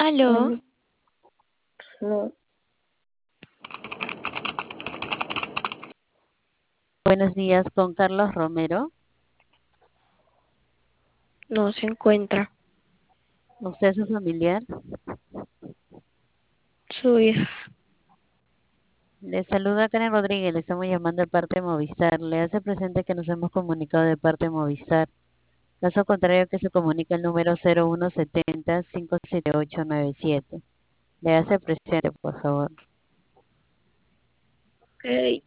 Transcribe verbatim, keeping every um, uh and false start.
Aló, Hola, no, Buenos días, con Carlos Romero. no se encuentra ¿Usted es su familiar? su hija. Le saluda Karen Rodríguez, le estamos llamando de parte de Movistar. Le hace presente que nos hemos comunicado de parte de Movistar. Caso contrario, que se comunique el número cero uno setenta, cinco siete ocho nueve siete. Le hace presente, por favor. Ok,